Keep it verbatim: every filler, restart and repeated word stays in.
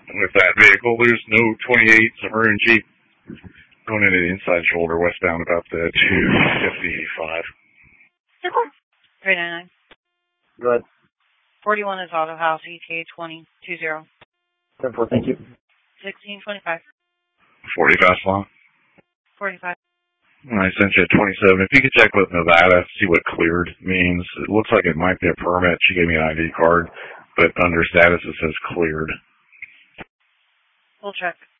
with that vehicle. There's no twenty-eight Suburban Jeep going into the inside shoulder westbound about the two fifty-five. three ninety-nine. Go ahead. forty-one is Auto House, E T A twenty two zero. ten four, thank you. sixteen twenty-five. forty fast long. forty-five. I sent you a twenty-seven. If you could check with Nevada, see what cleared means. It looks like it might be a permit. She gave me an I D card, but under status it says cleared. We'll check.